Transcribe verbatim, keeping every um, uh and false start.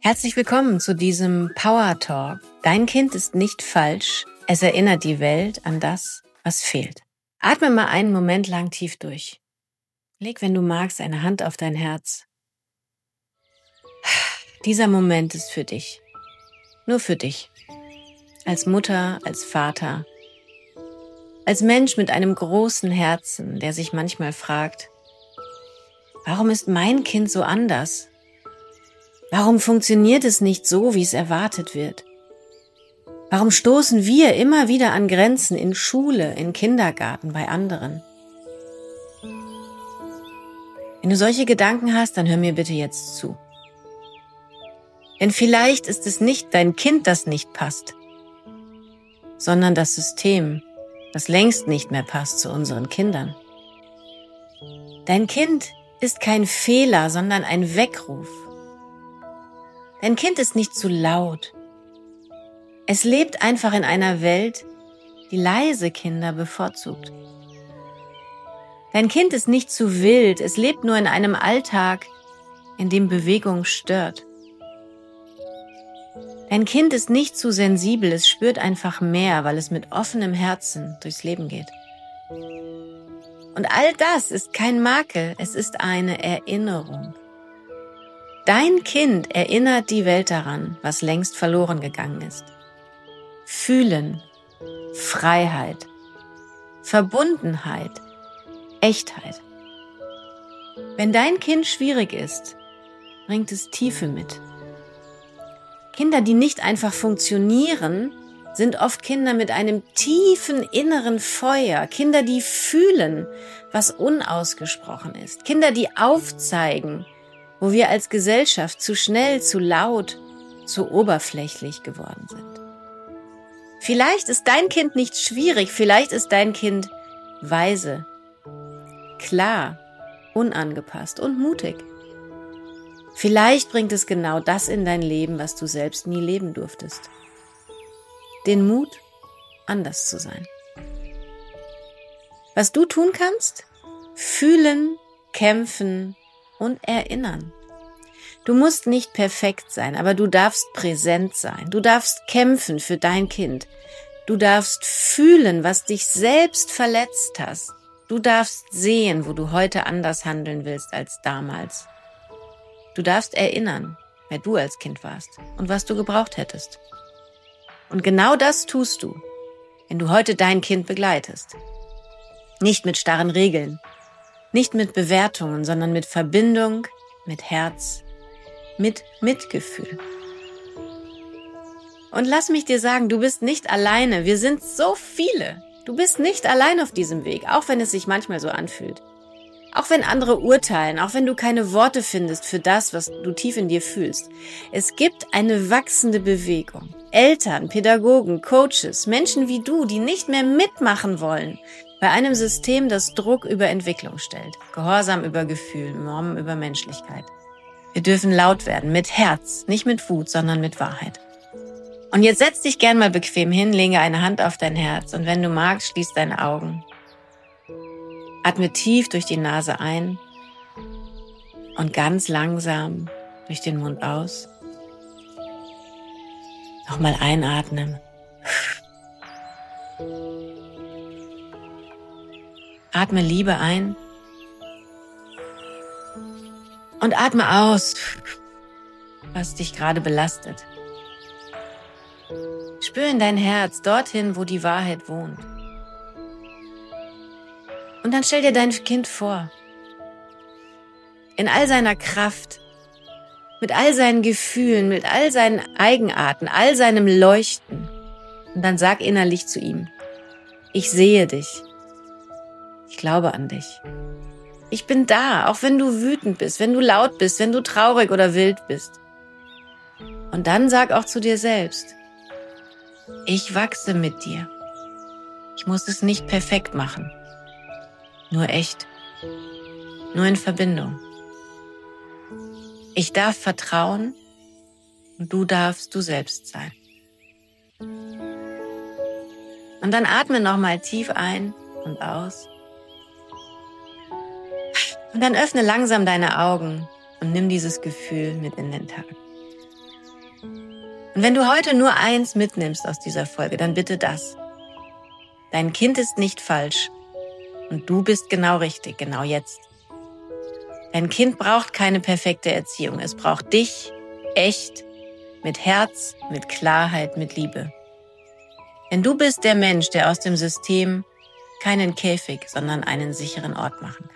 Herzlich willkommen zu diesem Power Talk. Dein Kind ist nicht falsch. Es erinnert die Welt an das, was fehlt. Atme mal einen Moment lang tief durch. Leg, wenn du magst, eine Hand auf dein Herz. Dieser Moment ist für dich. Nur für dich. Als Mutter, als Vater. Als Mensch mit einem großen Herzen, der sich manchmal fragt, warum ist mein Kind so anders? Warum funktioniert es nicht so, wie es erwartet wird? Warum stoßen wir immer wieder an Grenzen in Schule, in Kindergarten, bei anderen? Wenn du solche Gedanken hast, dann hör mir bitte jetzt zu. Denn vielleicht ist es nicht dein Kind, das nicht passt, sondern das System, das längst nicht mehr passt zu unseren Kindern. Dein Kind ist kein Fehler, sondern ein Weckruf. Dein Kind ist nicht zu laut. Es lebt einfach in einer Welt, die leise Kinder bevorzugt. Dein Kind ist nicht zu wild, es lebt nur in einem Alltag, in dem Bewegung stört. Dein Kind ist nicht zu sensibel, es spürt einfach mehr, weil es mit offenem Herzen durchs Leben geht. Und all das ist kein Makel, es ist eine Erinnerung. Dein Kind erinnert die Welt daran, was längst verloren gegangen ist. Fühlen, Freiheit, Verbundenheit, Echtheit. Wenn dein Kind schwierig ist, bringt es Tiefe mit. Kinder, die nicht einfach funktionieren, sind oft Kinder mit einem tiefen inneren Feuer. Kinder, die fühlen, was unausgesprochen ist. Kinder, die aufzeigen, wo wir als Gesellschaft zu schnell, zu laut, zu oberflächlich geworden sind. Vielleicht ist dein Kind nicht schwierig, vielleicht ist dein Kind weise, klar, unangepasst und mutig. Vielleicht bringt es genau das in dein Leben, was du selbst nie leben durftest. Den Mut, anders zu sein. Was du tun kannst? Fühlen, kämpfen und erinnern. Du musst nicht perfekt sein, aber du darfst präsent sein. Du darfst kämpfen für dein Kind. Du darfst fühlen, was dich selbst verletzt hast. Du darfst sehen, wo du heute anders handeln willst als damals. Du darfst erinnern, wer du als Kind warst und was du gebraucht hättest. Und genau das tust du, wenn du heute dein Kind begleitest. Nicht mit starren Regeln, nicht mit Bewertungen, sondern mit Verbindung, mit Herz, mit Mitgefühl. Und lass mich dir sagen, du bist nicht alleine. Wir sind so viele. Du bist nicht allein auf diesem Weg, auch wenn es sich manchmal so anfühlt. Auch wenn andere urteilen, auch wenn du keine Worte findest für das, was du tief in dir fühlst. Es gibt eine wachsende Bewegung. Eltern, Pädagogen, Coaches, Menschen wie du, die nicht mehr mitmachen wollen bei einem System, das Druck über Entwicklung stellt. Gehorsam über Gefühl, Normen über Menschlichkeit. Wir dürfen laut werden, mit Herz, nicht mit Wut, sondern mit Wahrheit. Und jetzt setz dich gern mal bequem hin, lege eine Hand auf dein Herz und wenn du magst, schließ deine Augen. Atme tief durch die Nase ein und ganz langsam durch den Mund aus. Nochmal einatmen. Atme Liebe ein und atme aus, was dich gerade belastet. Spür in dein Herz, dorthin, wo die Wahrheit wohnt. Und dann stell dir dein Kind vor, in all seiner Kraft, mit all seinen Gefühlen, mit all seinen Eigenarten, all seinem Leuchten. Und dann sag innerlich zu ihm, ich sehe dich. Ich glaube an dich. Ich bin da, auch wenn du wütend bist, wenn du laut bist, wenn du traurig oder wild bist. Und dann sag auch zu dir selbst, ich wachse mit dir. Ich muss es nicht perfekt machen. Nur echt. Nur in Verbindung. Ich darf vertrauen und du darfst du selbst sein. Und dann atme nochmal tief ein und aus. Und dann öffne langsam deine Augen und nimm dieses Gefühl mit in den Tag. Und wenn du heute nur eins mitnimmst aus dieser Folge, dann bitte das. Dein Kind ist nicht falsch und du bist genau richtig, genau jetzt. Dein Kind braucht keine perfekte Erziehung. Es braucht dich, echt, mit Herz, mit Klarheit, mit Liebe. Denn du bist der Mensch, der aus dem System keinen Käfig, sondern einen sicheren Ort machen kann.